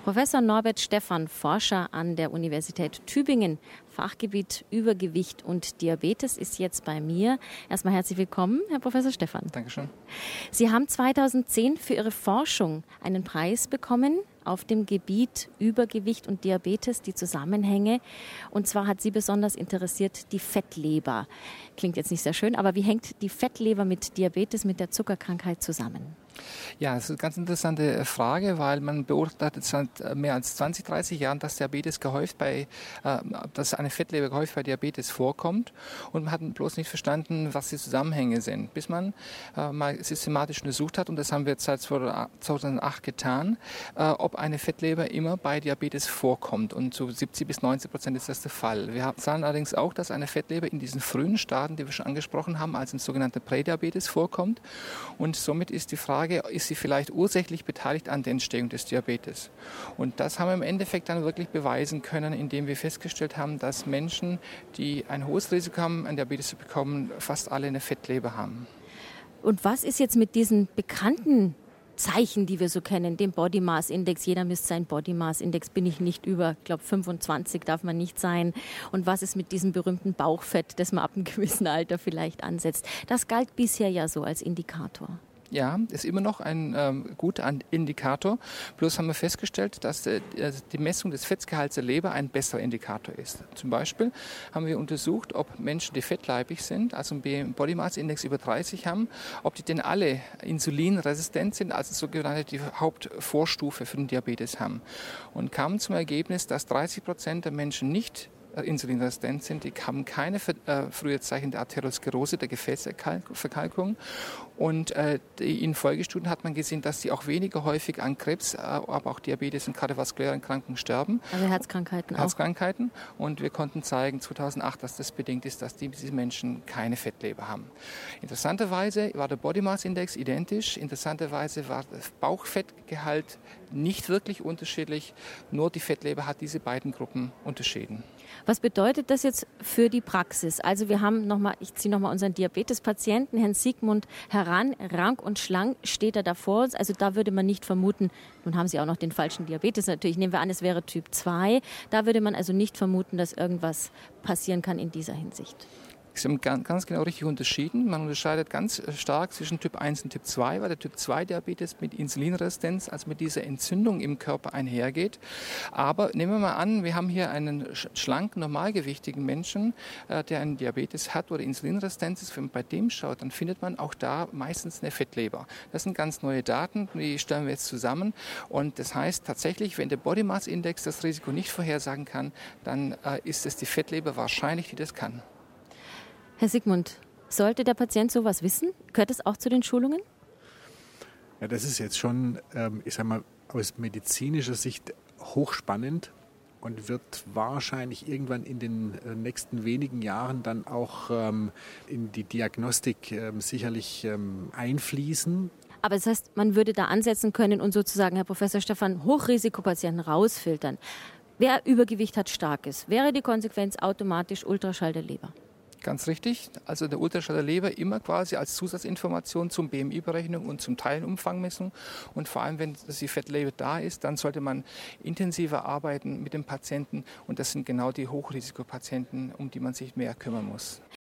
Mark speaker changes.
Speaker 1: Professor Norbert Stephan, Forscher an der Universität Tübingen, Fachgebiet Übergewicht und Diabetes, ist jetzt bei mir. Erstmal herzlich willkommen, Herr Professor Stephan.
Speaker 2: Dankeschön.
Speaker 1: Sie haben 2010 für Ihre Forschung einen Preis bekommen auf dem Gebiet Übergewicht und Diabetes, die Zusammenhänge. Und zwar hat Sie besonders interessiert die Fettleber. Klingt jetzt nicht sehr schön, aber wie hängt die Fettleber mit Diabetes, mit der Zuckerkrankheit zusammen?
Speaker 2: Ja, das ist eine ganz interessante Frage, weil man beobachtet seit mehr als 20, 30 Jahren, dass dass eine Fettleber gehäuft bei Diabetes vorkommt. Und man hat bloß nicht verstanden, was die Zusammenhänge sind, bis man mal systematisch untersucht hat, und das haben wir jetzt seit 2008 getan, ob eine Fettleber immer bei Diabetes vorkommt. Und zu 70-90% ist das der Fall. Wir sahen allerdings auch, dass eine Fettleber in diesen frühen Stadien, die wir schon angesprochen haben, als im sogenannten Prädiabetes vorkommt. Und somit ist die Frage, ist sie vielleicht ursächlich beteiligt an der Entstehung des Diabetes? Und das haben wir im Endeffekt dann wirklich beweisen können, indem wir festgestellt haben, dass Menschen, die ein hohes Risiko haben, an Diabetes zu bekommen, fast alle eine Fettleber haben.
Speaker 1: Und was ist jetzt mit diesen bekannten Zeichen, die wir so kennen, dem Body Mass Index? Jeder misst seinen Body Mass Index, bin ich nicht über, ich glaube 25 darf man nicht sein. Und was ist mit diesem berühmten Bauchfett, das man ab einem gewissen Alter vielleicht ansetzt? Das galt bisher ja so als Indikator.
Speaker 2: Ja, ist immer noch ein guter Indikator. Bloß haben wir festgestellt, dass die Messung des Fettgehalts der Leber ein besserer Indikator ist. Zum Beispiel haben wir untersucht, ob Menschen, die fettleibig sind, also einen Body Mass Index über 30 haben, ob die denn alle insulinresistent sind, also sogenannte die Hauptvorstufe für den Diabetes haben. Und kamen zum Ergebnis, dass 30% der Menschen nicht insulinresistent sind, die haben keine frühe Zeichen der Arteriosklerose, der Gefäßverkalkung. Und in Folgestudien hat man gesehen, dass sie auch weniger häufig an Krebs, aber auch Diabetes und kardiovaskulären Erkrankungen sterben.
Speaker 1: Also Herzkrankheiten auch.
Speaker 2: Herzkrankheiten. Und wir konnten zeigen 2008, dass das bedingt ist, dass diese Menschen keine Fettleber haben. Interessanterweise war der Body Mass Index identisch. Interessanterweise war das Bauchfettgehalt nicht wirklich unterschiedlich. Nur die Fettleber hat diese beiden Gruppen unterschieden.
Speaker 1: Was bedeutet das jetzt für die Praxis? Also wir haben ich ziehe nochmal unseren Diabetespatienten, Herrn Sigmund, heran, rank und schlank steht er da vor uns. Also da würde man nicht vermuten, nun haben Sie auch noch den falschen Diabetes natürlich, nehmen wir an, es wäre Typ 2. Da würde man also nicht vermuten, dass irgendwas passieren kann in dieser Hinsicht.
Speaker 2: Sie haben ganz genau richtig unterschieden. Man unterscheidet ganz stark zwischen Typ 1 und Typ 2, weil der Typ 2 Diabetes mit Insulinresistenz, also mit dieser Entzündung im Körper einhergeht. Aber nehmen wir mal an, wir haben hier einen schlanken, normalgewichtigen Menschen, der einen Diabetes hat oder Insulinresistenz ist. Wenn man bei dem schaut, dann findet man auch da meistens eine Fettleber. Das sind ganz neue Daten, die stellen wir jetzt zusammen. Und das heißt tatsächlich, wenn der Body Mass Index das Risiko nicht vorhersagen kann, dann ist es die Fettleber wahrscheinlich, die das kann.
Speaker 1: Herr Sigmund, sollte der Patient sowas wissen? Gehört das auch zu den Schulungen?
Speaker 3: Ja, das ist jetzt schon, ich sag mal, aus medizinischer Sicht hochspannend und wird wahrscheinlich irgendwann in den nächsten wenigen Jahren dann auch in die Diagnostik sicherlich einfließen.
Speaker 1: Aber das heißt, man würde da ansetzen können und sozusagen, Herr Professor Stephan, Hochrisikopatienten rausfiltern. Wer Übergewicht hat, stark ist, wäre die Konsequenz automatisch Ultraschall der Leber?
Speaker 2: Ganz richtig. Also der Ultraschall der Leber immer quasi als Zusatzinformation zum BMI-Berechnung und zum Teilenumfangmessung. Und vor allem, wenn die Fettleber da ist, dann sollte man intensiver arbeiten mit dem Patienten. Und das sind genau die Hochrisikopatienten, um die man sich mehr kümmern muss.